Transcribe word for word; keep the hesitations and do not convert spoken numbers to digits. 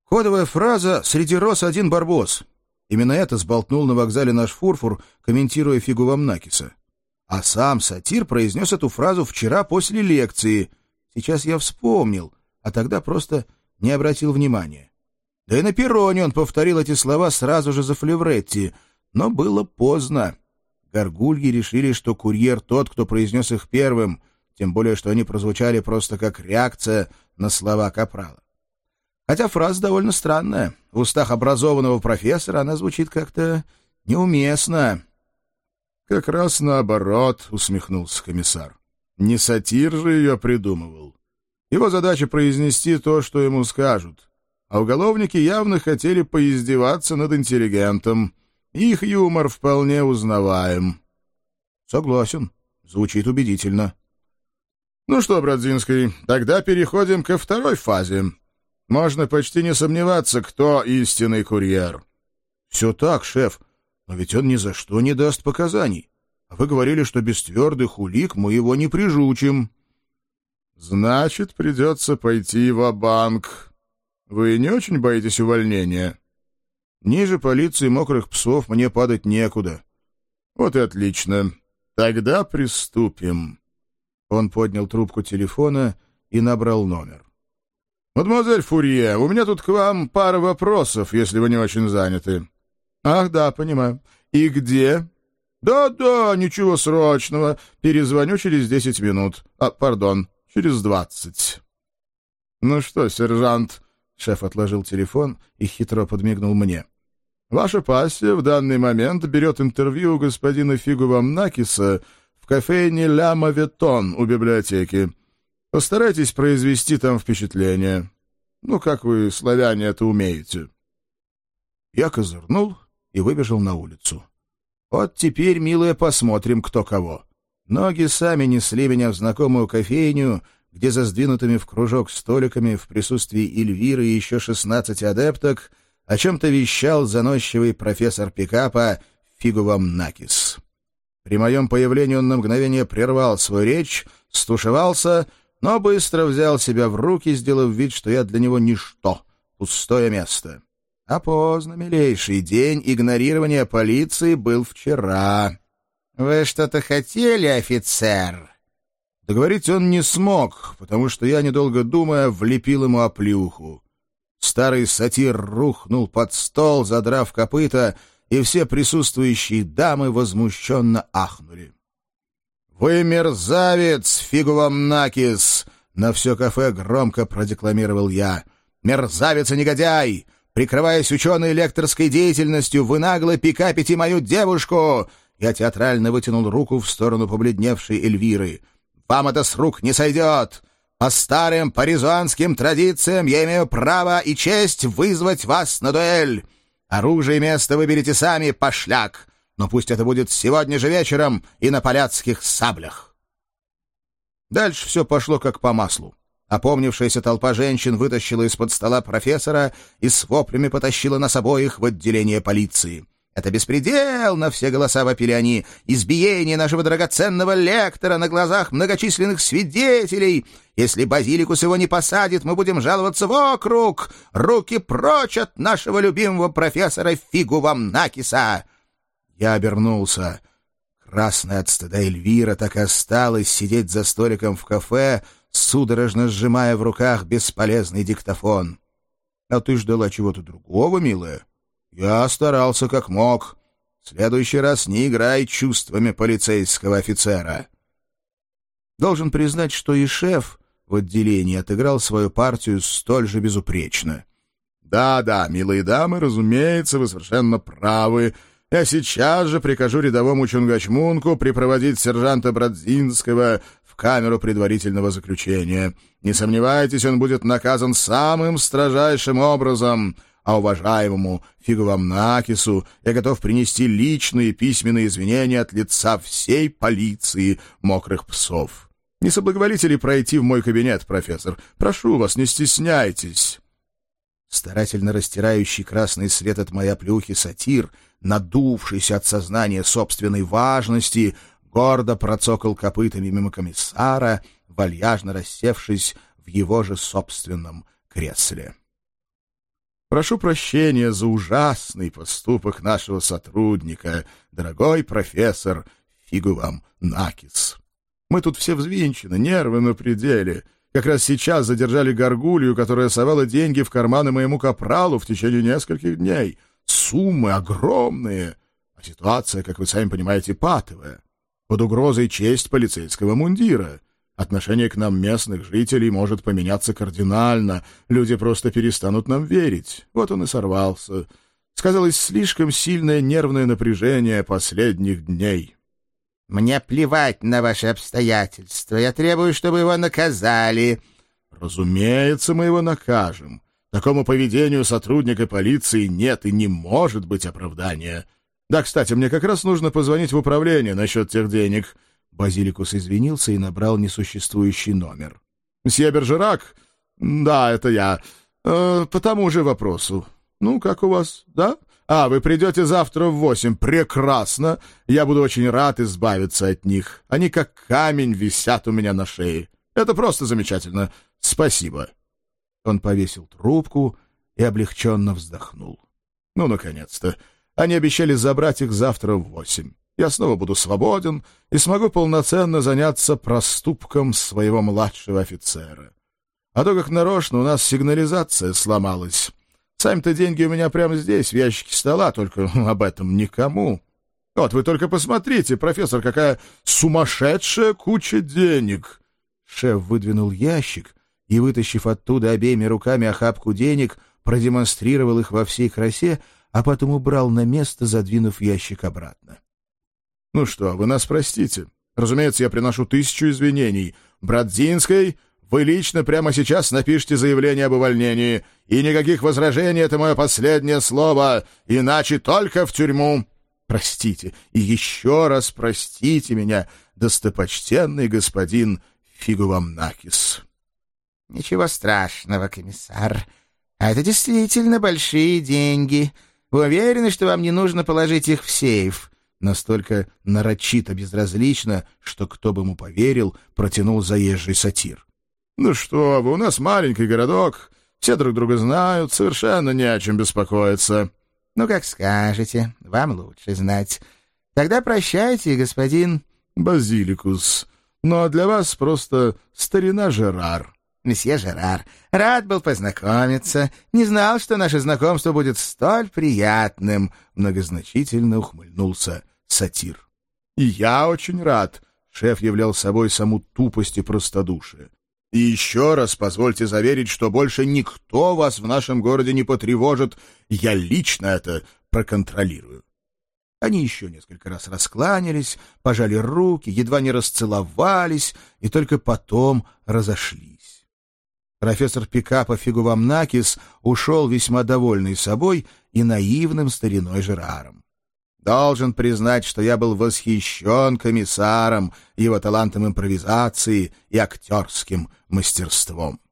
Кодовая фраза «Среди роз один барбос». Именно это сболтнул на вокзале наш фурфур, комментируя фигу Вамнакиса. А сам сатир произнес эту фразу вчера после лекции. Сейчас я вспомнил, а тогда просто не обратил внимания. Да и на перроне он повторил эти слова сразу же за Флевретти, но было поздно. Горгульи решили, что курьер тот, кто произнес их первым, тем более, что они прозвучали просто как реакция на слова капрала. Хотя фраза довольно странная. В устах образованного профессора она звучит как-то неуместно. «Как раз наоборот», — усмехнулся комиссар. «Не сатир же ее придумывал. Его задача произнести то, что ему скажут. А уголовники явно хотели поиздеваться над интеллигентом. Их юмор вполне узнаваем». «Согласен. Звучит убедительно». «Ну что, Бродзинский, тогда переходим ко второй фазе. Можно почти не сомневаться, кто истинный курьер». «Все так, шеф, но ведь он ни за что не даст показаний. А вы говорили, что без твердых улик мы его не прижучим». «Значит, придется пойти ва-банк. Вы не очень боитесь увольнения?» «Ниже полиции мокрых псов мне падать некуда». «Вот и отлично. Тогда приступим». Он поднял трубку телефона и набрал номер. «Мадемуазель Фурье, у меня тут к вам пара вопросов, если вы не очень заняты». «Ах, да, понимаю. И где?» «Да-да, ничего срочного. Перезвоню через десять минут. А, пардон, через двадцать». «Ну что, сержант?» — шеф отложил телефон и хитро подмигнул мне. «Ваша пассия в данный момент берет интервью у господина Фигу Вамнакиса в кофейне «Ля Моветон» у библиотеки. Постарайтесь произвести там впечатление. Ну, как вы, славяне, это умеете». Я козырнул и выбежал на улицу. Вот теперь, милые, посмотрим, кто кого. Ноги сами несли меня в знакомую кофейню, где за сдвинутыми в кружок столиками в присутствии Эльвиры и еще шестнадцати адепток о чем-то вещал заносчивый профессор пикапа Фигу Вамнакис. При моем появлении он на мгновение прервал свою речь, стушевался, но быстро взял себя в руки, сделав вид, что я для него ничто, пустое место. А поздно, милейший, день игнорирования полиции был вчера. «Вы что-то хотели, офицер?» Договорить он не смог, потому что я, недолго думая, влепил ему оплюху. Старый сатир рухнул под стол, задрав копыта, и все присутствующие дамы возмущенно ахнули. «Вы мерзавец, Фигу Вамнакис!» — на все кафе громко продекламировал я. «Мерзавец и негодяй! Прикрываясь ученой лекторской деятельностью, вы нагло пикапите мою девушку!» Я театрально вытянул руку в сторону побледневшей Эльвиры. «Вам это с рук не сойдет! По старым паризуанским традициям я имею право и честь вызвать вас на дуэль! Оружие и место выберите сами, пошляк! Но пусть это будет сегодня же вечером и на поляцких саблях!» Дальше все пошло как по маслу. Опомнившаяся толпа женщин вытащила из-под стола профессора и с воплями потащила нас обоих в отделение полиции. «Это беспредел!» — на все голоса вопили они. «Избиение нашего драгоценного лектора на глазах многочисленных свидетелей! Если Базиликус его не посадит, мы будем жаловаться в округ! Руки прочь от нашего любимого профессора Фигу Вамнакиса!» Я обернулся. Красная от стыда Эльвира так и осталась сидеть за столиком в кафе, судорожно сжимая в руках бесполезный диктофон. «А ты ждала чего-то другого, милая?» Я старался как мог. В следующий раз не играй чувствами полицейского офицера. Должен признать, что и шеф в отделении отыграл свою партию столь же безупречно. «Да-да, милые дамы, разумеется, вы совершенно правы. Я сейчас же прикажу рядовому Чунгачмунку припроводить сержанта Бродзинского в камеру предварительного заключения. Не сомневайтесь, он будет наказан самым строжайшим образом». А уважаемому Фигу Вамнакису я готов принести личные письменные извинения от лица всей полиции мокрых псов. Не соблаговолите ли пройти в мой кабинет, профессор? Прошу вас, не стесняйтесь». Старательно растирающий красный след от моей оплюхи сатир, надувшийся от сознания собственной важности, гордо процокал копытами мимо комиссара, вальяжно рассевшись в его же собственном кресле. Прошу прощения за ужасный поступок нашего сотрудника, дорогой профессор, фигу вам накис. Мы тут все взвинчены, нервы на пределе. Как раз сейчас задержали горгулью, которая совала деньги в карманы моему капралу в течение нескольких дней. Суммы огромные, а ситуация, как вы сами понимаете, патовая. Под угрозой честь полицейского мундира. Отношение к нам местных жителей может поменяться кардинально. Люди просто перестанут нам верить. Вот он и сорвался. Сказалось слишком сильное нервное напряжение последних дней. «Мне плевать на ваши обстоятельства. Я требую, чтобы его наказали». «Разумеется, мы его накажем. Такому поведению сотрудника полиции нет и не может быть оправдания. Да, кстати, мне как раз нужно позвонить в управление насчет тех денег». Базиликус извинился и набрал несуществующий номер. «Мсье Бержерак? Да, это я. Э, по тому же вопросу. Ну, как у вас, да? А, вы придете завтра в восемь. Прекрасно. Я буду очень рад избавиться от них. Они как камень висят у меня на шее. Это просто замечательно. Спасибо». Он повесил трубку и облегченно вздохнул. «Ну, наконец-то. Они обещали забрать их завтра в восемь. Я снова буду свободен и смогу полноценно заняться проступком своего младшего офицера. А то, как нарочно, у нас сигнализация сломалась. Сами-то деньги у меня прямо здесь, в ящике стола, только об этом никому. Вот, вы только посмотрите, профессор, какая сумасшедшая куча денег!» Шеф выдвинул ящик и, вытащив оттуда обеими руками охапку денег, продемонстрировал их во всей красе, а потом убрал на место, задвинув ящик обратно. «Ну что, вы нас простите. Разумеется, я приношу тысячу извинений. Брадзинской, вы лично прямо сейчас напишите заявление об увольнении. И никаких возражений — это мое последнее слово, иначе только в тюрьму. Простите, и еще раз простите меня, достопочтенный господин фигу вам накис». «Ничего страшного, комиссар. А это действительно большие деньги. Вы уверены, что вам не нужно положить их в сейф?» Настолько нарочито безразлично, что кто бы ему поверил, протянул заезжий сатир. «Ну что вы, у нас маленький городок, все друг друга знают, совершенно не о чем беспокоиться». «Ну, как скажете, вам лучше знать. Тогда прощайте, господин...» «Базиликус. Ну, а для вас просто старина Жерар». «Месье Жерар, рад был познакомиться. Не знал, что наше знакомство будет столь приятным», — многозначительно ухмыльнулся сатир. «И я очень рад», — шеф являл собой саму тупость и простодушие. «И еще раз позвольте заверить, что больше никто вас в нашем городе не потревожит. Я лично это проконтролирую». Они еще несколько раз раскланялись, пожали руки, едва не расцеловались и только потом разошлись. Профессор пикапа фигу вам накис ушел весьма довольный собой и наивным стариной Жераром. Должен признать, что я был восхищен комиссаром, его талантом импровизации и актерским мастерством.